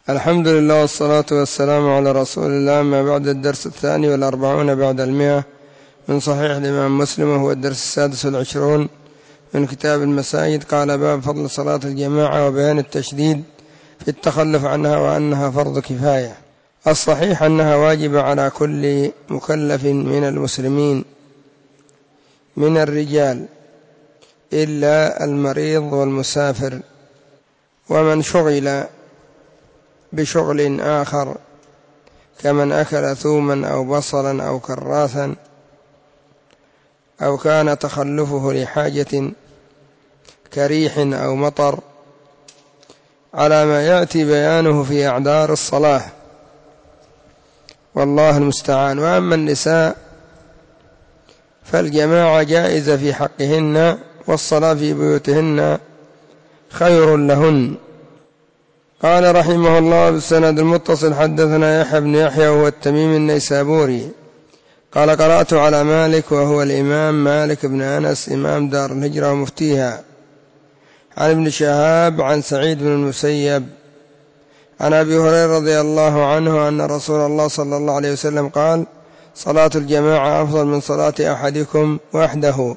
الحمد لله والصلاة والسلام على رسول الله. ما بعد الدرس 42 بعد 100 من صحيح الإمام مسلم، وهو الدرس 26 من كتاب المساجد. قال: باب فضل صلاة الجماعة وبيان التشديد في التخلف عنها وأنها فرض كفاية. الصحيح أنها واجبة على كل مكلف من المسلمين من الرجال إلا المريض والمسافر ومن شغل بشغل آخر كمن أكل ثوما أو بصلا أو كراثا أو كان تخلفه لحاجة كريح أو مطر، على ما يأتي بيانه في أعذار الصلاة، والله المستعان. وأما النساء فالجماعة جائزة في حقهن، والصلاة في بيوتهن خير لهن. قال رحمه الله: بالسند المتصل حدثنا يحيى بن يحيى وهو التميمي النيسابوري قال: قرأت على مالك وهو الإمام مالك بن أنس إمام دار الهجرة ومفتيها، عن ابن شهاب عن سعيد بن المسيب عن أبي هريرة رضي الله عنه أن رسول الله صلى الله عليه وسلم قال: صلاة الجماعة أفضل من صلاة أحدكم وحده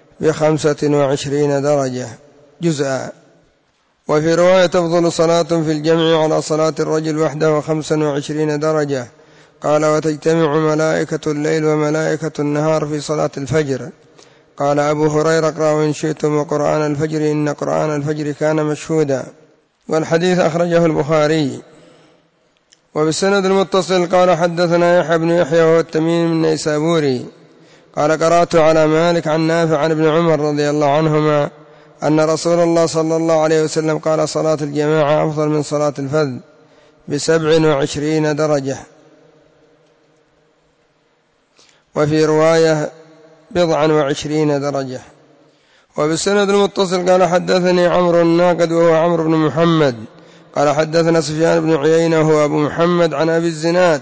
ب25 درجة جزءا. وفي رواية: تفضل صلاة في الجمع على صلاة الرجل وحده 25 درجة. قال: وتجتمع ملائكة الليل وملائكة النهار في صلاة الفجر. قال أبو هريرة: اقرأوا إن شئتم وقرآن الفجر إن قرآن الفجر كان مشهودا. والحديث أخرجه البخاري. وبالسند المتصل قال: حدثنا يحيى بن يحيى وهو التميمي النيسابوري قال: قرأت على مالك عن نافع عن ابن عمر رضي الله عنهما أن رسول الله صلى الله عليه وسلم قال: صلاة الجماعة أفضل من صلاة الفذ ب27 درجة. وفي رواية 24 درجة. وبالسند المتصل قال: حدثني عمرو الناقد وهو عمرو بن محمد قال: حدثنا سفيان بن عيينة وهو أبو محمد عن أبي الزناد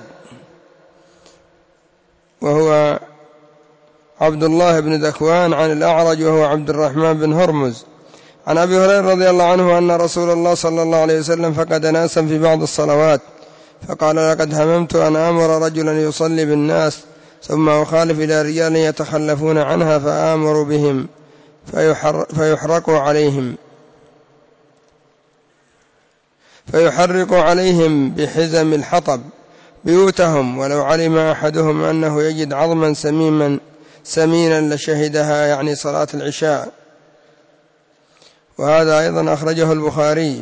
وهو عبد الله بن ذكوان عن الأعرج وهو عبد الرحمن بن هرمز عن أبي هريرة رضي الله عنه أن رسول الله صلى الله عليه وسلم فقد ناسا في بعض الصلوات فقال: لقد هممت أن آمر رجلا يصلي بالناس ثم أخالف إلى رجال يتخلفون عنها فآمر بهم فيحرق عليهم بحزم الحطب بيوتهم، ولو علم أحدهم أنه يجد عظما سمينا لشهدها، يعني صلاة العشاء. وهذا أيضا أخرجه البخاري.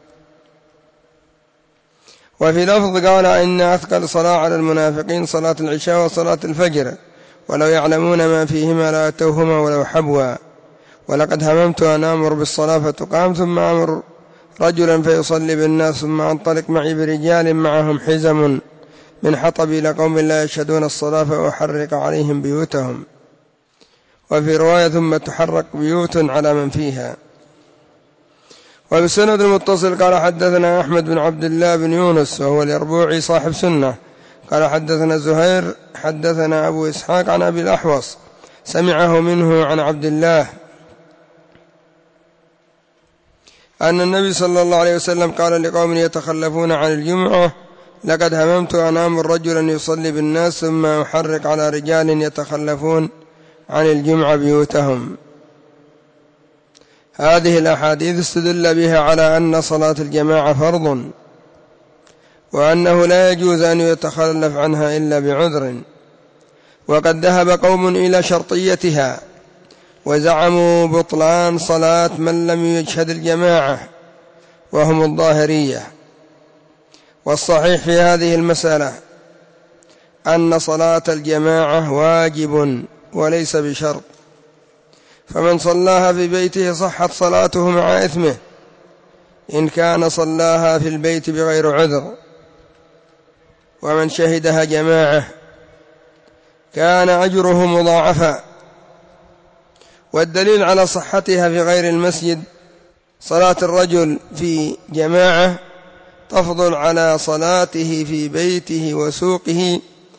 وفي لفظ قال: إن أثقل صلاة على المنافقين صلاة العشاء وصلاة الفجر، ولو يعلمون ما فيهما لا أتوهما ولو حبوا. ولقد هممت أن آمر بالصلاة فتقام ثم أمر رجلا فيصلي بالناس ثم أنطلق معي برجال معهم حزم من حطب إلى قوم لا يشهدون الصلاة فأحرق عليهم بيوتهم. وفي رواية: ثم تحرق بيوت على من فيها. وبالسند المتصل قال: حدثنا أحمد بن عبد الله بن يونس وهو اليربوعي صاحب سنة قال: حدثنا زهير حدثنا أبو إسحاق عن أبي الأحوص سمعه منه عن عبد الله أن النبي صلى الله عليه وسلم قال لقوم يتخلفون عن الجمعة: لقد هممت أن آمر رجلا يصلي بالناس ثم أحرق على رجال يتخلفون عن الجمعة بيوتهم. هذه الأحاديث استدل بها على أن صلاة الجماعة فرض، وأنه لا يجوز أن يتخلف عنها إلا بعذر. وقد ذهب قوم إلى شرطيتها وزعموا بطلان صلاة من لم يشهد الجماعة، وهم الظاهرية. والصحيح في هذه المسألة أن صلاة الجماعة واجب وليس بشرط، فمن صلاها في بيته صحت صلاته مع إثمه إن كان صلاها في البيت بغير عذر، ومن شهدها جماعة كان أجره مضاعفا. والدليل على صحتها في غير المسجد: صلاة الرجل في جماعة تفضل على صلاته في بيته وسوقه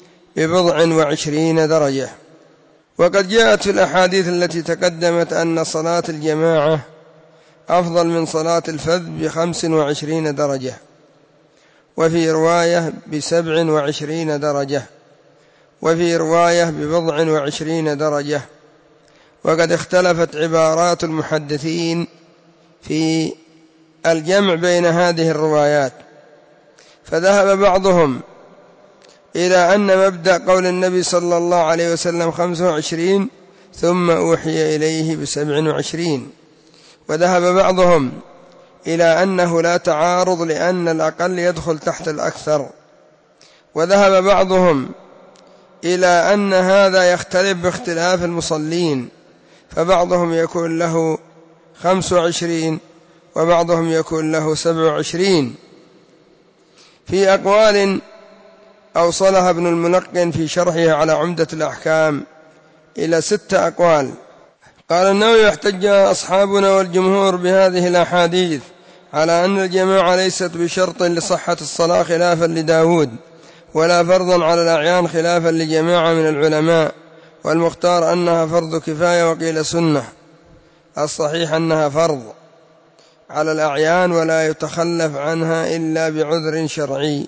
ب20 درجة. وقد جاءت في الأحاديث التي تقدمت أن صلاة الجماعة أفضل من صلاة الفذ ب25 درجة. وفي رواية ب27 درجة، وفي رواية ب20 درجة. وقد اختلفت عبارات المحدثين في الجمع بين هذه الروايات، فذهب بعضهم إلى أن مبدأ قول النبي صلى الله عليه وسلم 25 ثم أوحي إليه ب27، وذهب بعضهم إلى أنه لا تعارض لأن الأقل يدخل تحت الأكثر، وذهب بعضهم إلى أن هذا يختلف باختلاف المصلين، فبعضهم يكون له 25 وبعضهم يكون له 27. في أقوال أوصلها ابن الملقن في شرحه على عمدة الأحكام إلى 6 أقوال. قال النووي: يحتج أصحابنا والجمهور بهذه الأحاديث على أن الجماعة ليست بشرط لصحة الصلاة خلافا لداود، ولا فرضا على الأعيان خلافا لجماعة من العلماء، والمختار أنها فرض كفاية وقيل سنة. الصحيح أنها فرض على الأعيان ولا يتخلف عنها إلا بعذر شرعي.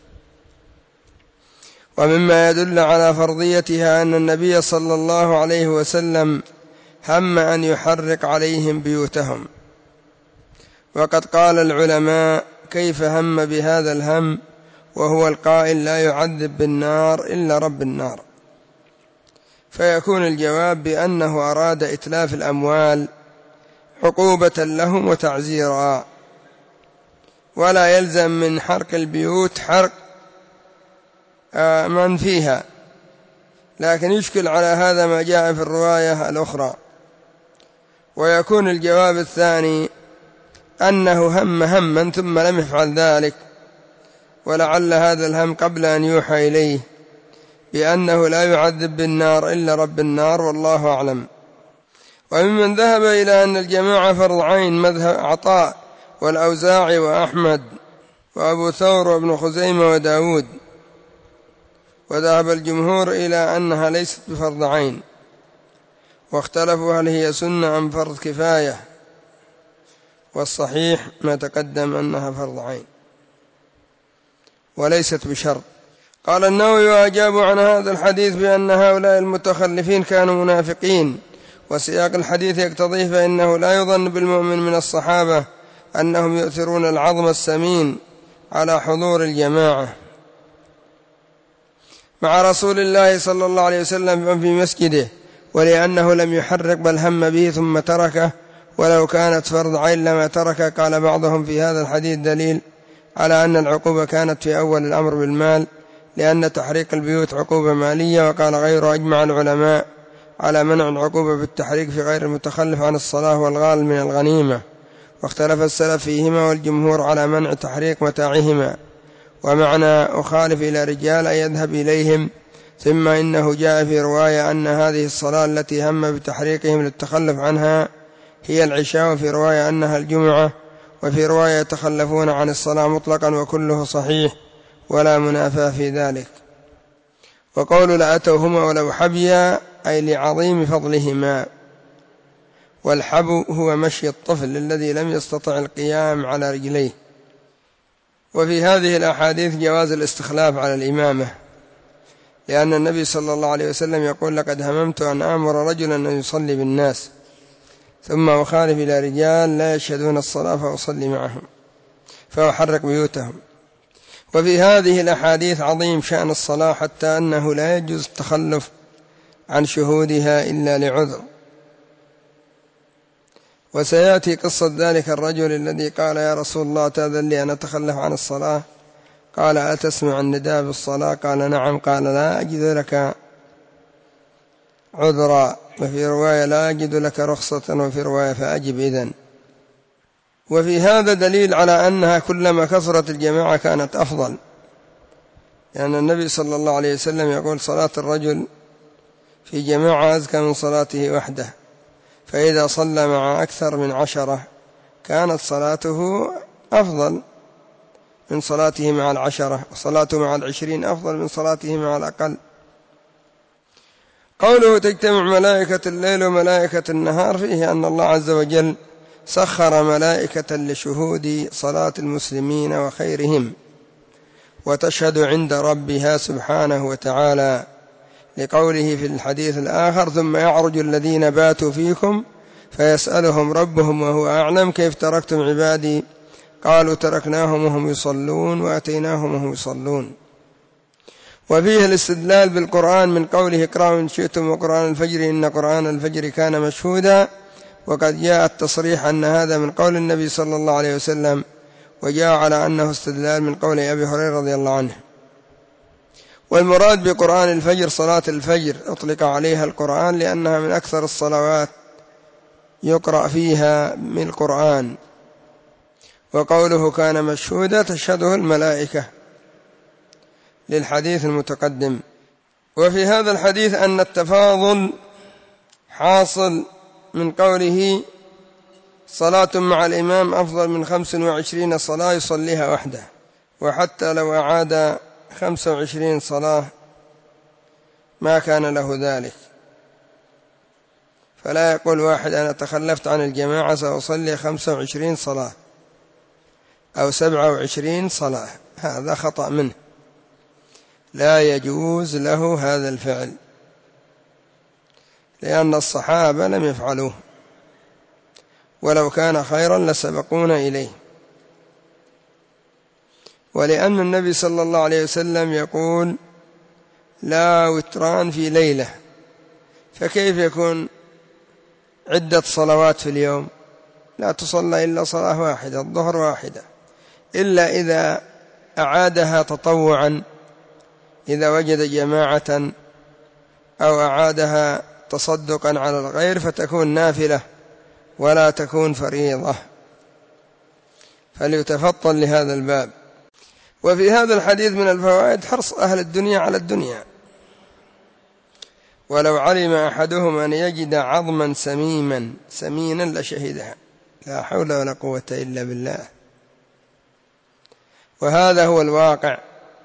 ومما يدل على فرضيتها أن النبي صلى الله عليه وسلم هم أن يحرق عليهم بيوتهم، وقد قال العلماء: كيف هم بهذا الهم وهو القائل لا يعذب بالنار إلا رب النار؟ فيكون الجواب بأنه أراد إتلاف الأموال عقوبة لهم وتعزيرا، ولا يلزم من حرق البيوت حرق من فيها، لكن يشكل على هذا ما جاء في الرواية الأخرى. ويكون الجواب الثاني أنه هم هما ثم لم يفعل ذلك، ولعل هذا الهم قبل أن يوحى إليه بأنه لا يعذب بالنار إلا رب النار، والله أعلم. وممن ذهب إلى أن الجماعة فرض عين مذهب عطاء والأوزاعي وأحمد وأبو ثور وابن خزيمة وداود، وذهب الجمهور إلى أنها ليست بفرض عين، واختلفوا هل هي سنة أم فرض كفاية، والصحيح ما تقدم أنها فرض عين وليست بشرط. قال النووي: وأجابوا عن هذا الحديث بأن هؤلاء المتخلفين كانوا منافقين، وسياق الحديث يقتضيه، فإنه لا يظن بالمؤمن من الصحابة أنهم يؤثرون العظم السمين على حضور الجماعة مع رسول الله صلى الله عليه وسلم في مسجده، ولأنه لم يحرق بل هم به ثم تركه، ولو كانت فرض عين لما تركه. قال بعضهم: في هذا الحديث دليل على أن العقوبة كانت في أول الأمر بالمال، لأن تحريق البيوت عقوبة مالية. وقال غير: أجمع العلماء على منع العقوبة بالتحريق في غير المتخلف عن الصلاة والغال من الغنيمة، واختلف السلف فيهما، والجمهور على منع تحريق متاعهما. ومعنى أخالف إلى رجال أن يذهب إليهم. ثم إنه جاء في رواية أن هذه الصلاة التي هم بتحريقهم للتخلف عنها هي العشاء، وفي رواية أنها الجمعة، وفي رواية يتخلفون عن الصلاة مطلقا، وكله صحيح ولا منافاة في ذلك. وقول لأتوهما ولو حبيا أي لعظيم فضلهما، والحبو هو مشي الطفل الذي لم يستطع القيام على رجليه. وفي هذه الأحاديث جواز الاستخلاف على الإمامة، لأن النبي صلى الله عليه وسلم يقول: لقد هممت أن آمر رجلا أن يصلي بالناس ثم أخالف إلى رجال لا يشهدون الصلاة فأصلي معهم فأحرق بيوتهم. وفي هذه الأحاديث عظيم شأن الصلاة، حتى أنه لا يجوز التخلف عن شهودها إلا لعذر. وسيأتي قصة ذلك الرجل الذي قال: يا رسول الله، تأذن لي أن أتخلف عن الصلاة؟ قال: أتسمع النداء بالصلاة؟ قال: نعم. قال: لا أجد لك عذرا، وفي رواية: لا أجد لك رخصة، وفي رواية: فأجب إذن. وفي هذا دليل على أنها كلما كثرت الجماعة كانت أفضل، لأن النبي صلى الله عليه وسلم يقول: صلاة الرجل في جماعة أزكى من صلاته وحده، فإذا صلى مع أكثر من 10 كانت صلاته أفضل من صلاته مع 10، وصلاته مع 20 أفضل من صلاته مع الأقل. قوله: تجتمع ملائكة الليل وملائكة النهار، فيه أن الله عز وجل سخر ملائكة لشهود صلاة المسلمين وخيرهم، وتشهد عند ربها سبحانه وتعالى، لقوله في الحديث الآخر: ثم يعرج الذين باتوا فيكم فيسألهم ربهم وهو أعلم كيف تركتم عبادي قالوا تركناهم وهم يصلون وأتيناهم وهم يصلون. وفيه الاستدلال بالقرآن من قوله: اقرأوا إن شئتم وقرآن الفجر إن قرآن الفجر كان مشهودا، وقد جاء التصريح أن هذا من قول النبي صلى الله عليه وسلم، وجاء على أنه استدلال من قول أبي هريرة رضي الله عنه. والمراد بقرآن الفجر صلاة الفجر، أطلق عليها القرآن لأنها من أكثر الصلوات يقرأ فيها من القرآن. وقوله كان مشهودا تشهده الملائكة للحديث المتقدم. وفي هذا الحديث أن التفاضل حاصل من قوله: صلاة مع الإمام أفضل من 25 صلاة يصليها وحده، وحتى لو أعاد 25 صلاة ما كان له ذلك. فلا يقول واحد: أنا تخلفت عن الجماعة سأصلي 25 صلاة أو 27 صلاة، هذا خطأ منه، لا يجوز له هذا الفعل، لأن الصحابة لم يفعلوه، ولو كان خيرا لسبقونا إليه. ولأن النبي صلى الله عليه وسلم يقول: لا وتران في ليلة، فكيف يكون عدة صلوات في اليوم؟ لا تصلى إلا صلاة واحدة، الظهر واحدة، إلا إذا أعادها تطوعا، إذا وجد جماعة، أو أعادها تصدقا على الغير فتكون نافلة ولا تكون فريضة، فليتفطن لهذا الباب. وفي هذا الحديث من الفوائد حرص أهل الدنيا على الدنيا، ولو علم أحدهم أن يجد عظما سمينا لشهدها، لا حول ولا قوة إلا بالله. وهذا هو الواقع.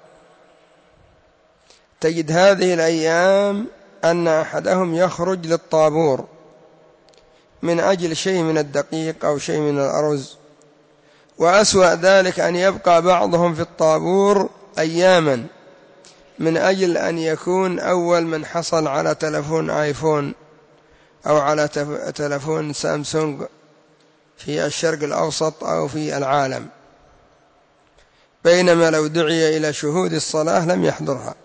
تجد هذه الأيام أن أحدهم يخرج للطابور من أجل شيء من الدقيق أو شيء من الأرز، وأسوأ ذلك أن يبقى بعضهم في الطابور أياما من أجل أن يكون أول من حصل على تلفون آيفون أو على تلفون سامسونج في الشرق الأوسط أو في العالم، بينما لو دعي إلى شهود الصلاة لم يحضرها.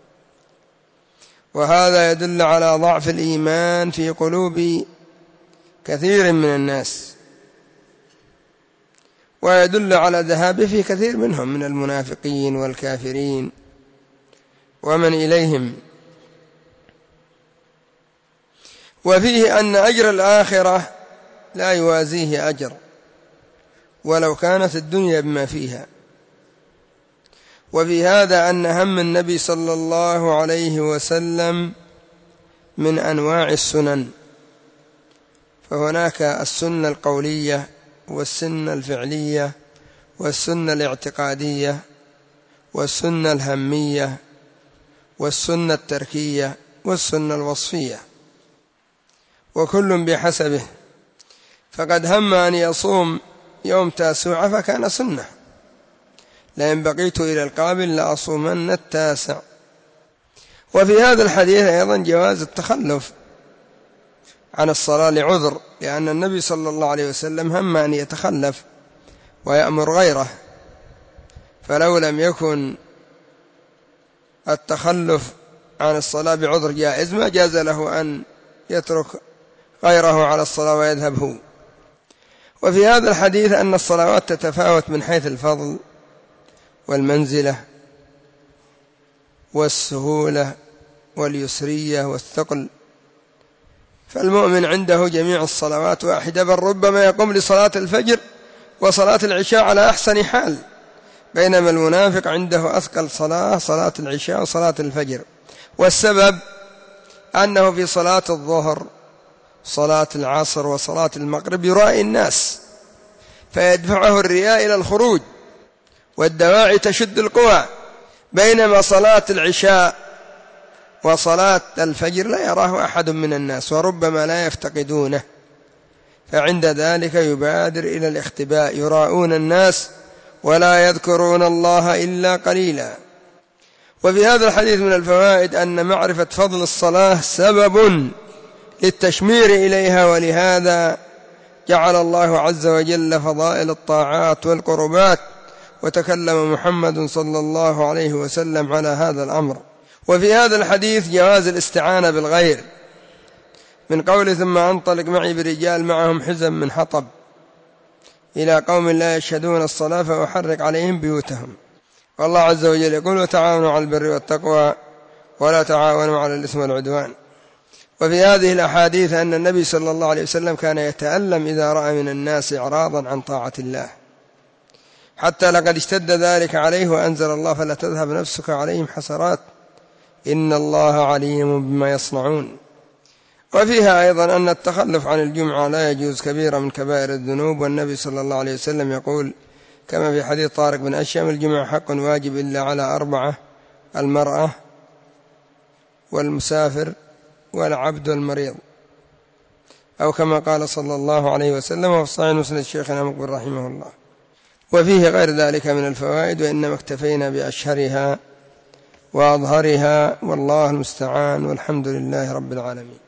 وهذا يدل على ضعف الإيمان في قلوب كثير من الناس، ويدل على ذهابه في كثير منهم من المنافقين والكافرين ومن إليهم. وفيه أن أجر الآخرة لا يوازيه أجر ولو كانت الدنيا بما فيها. وفي هذا أن هم النبي صلى الله عليه وسلم من أنواع السنن، فهناك السنة القولية والسنة الفعلية والسنة الاعتقادية والسنة الهمية والسنة التركية والسنة الوصفية، وكل بحسبه. فقد هم أن يصوم يوم تاسوعة فكان سنة، لئن بقيت إلى القابل لأصومن التاسع. وفي هذا الحديث أيضا جواز التخلف عن الصلاة لعذر، لأن النبي صلى الله عليه وسلم هم أن يتخلف ويأمر غيره، فلو لم يكن التخلف عن الصلاة بعذر جائز ما جاز له أن يترك غيره على الصلاة ويذهب هو. وفي هذا الحديث أن الصلوات تتفاوت من حيث الفضل والمنزلة والسهولة واليسرية والثقل، فالمؤمن عنده جميع الصلوات واحدة، بل ربما يقوم لصلاة الفجر وصلاة العشاء على أحسن حال، بينما المنافق عنده أثقل صلاة العشاء وصلاة الفجر. والسبب أنه في صلاة الظهر صلاة العصر وصلاة المغرب يرائي الناس فيدفعه الرياء إلى الخروج، والدواعي تشد القوى، بينما صلاة العشاء وصلاة الفجر لا يراه أحد من الناس وربما لا يفتقدونه، فعند ذلك يبادر إلى الاختباء، يراؤون الناس ولا يذكرون الله إلا قليلا. وفي هذا الحديث من الفوائد أن معرفة فضل الصلاة سبب للتشمير إليها، ولهذا جعل الله عز وجل فضائل الطاعات والقربات، وتكلم محمد صلى الله عليه وسلم على هذا الأمر. وفي هذا الحديث جواز الاستعانة بالغير، من قوله ثم أنطلق معي برجال معهم حزم من حطب إلى قوم لا يشهدون الصلاة فأحرق عليهم بيوتهم. والله عز وجل يقول وتعاونوا على البر والتقوى ولا تعاونوا على الإثم والعدوان. وفي هذه الأحاديث أن النبي صلى الله عليه وسلم كان يتألم إذا رأى من الناس إعراضا عن طاعة الله، حتى لقد اشتد ذلك عليه، وأنزل الله فلا تذهب نفسك عليهم حسرات إن الله عليم بما يصنعون. وفيها أيضا أن التخلف عن الجمعة لا يجوز، كبيرة من كبائر الذنوب، والنبي صلى الله عليه وسلم يقول كما في حديث طارق بن أشيم الجمعة حق واجب إلا على 4: المرأة والمسافر والعبد والمريض، أو كما قال صلى الله عليه وسلم. وفي صحيح مسند شيخنا مقبل رحمه الله. وفيه غير ذلك من الفوائد، وإنما اكتفينا بأشهرها وأظهرها، والله المستعان، والحمد لله رب العالمين.